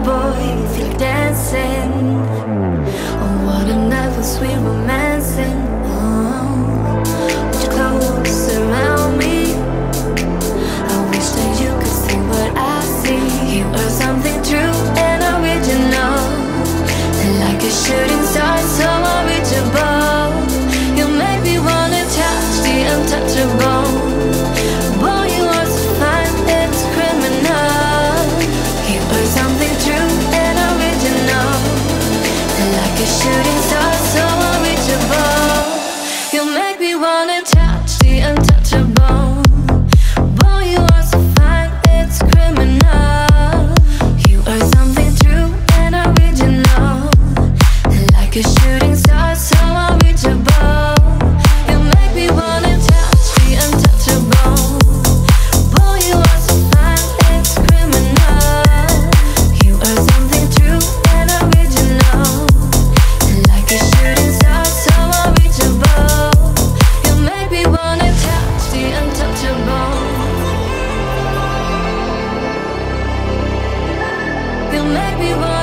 boy, feel like dancing. Oh, what a night for sweet romancing. Oh, would you close around me? I wish that you could see what I see. You are something true and original, like a shooting star, so unreachable. You make me wanna touch the untouchable. Boy, you are so fine, it's criminal. You are something true and original, like a shooting star, so unreachable. You make me wanna touch the untouchable. Boy, you are so fine, it's criminal. You are something true and original, like a shooting star, so unreachable. You make me wanna touch the untouchable. Boy, you are so fine, it's criminal. You are something true and original, like a shooting star, so unreachable. You make me wanna touch the untouchable. You make me wanna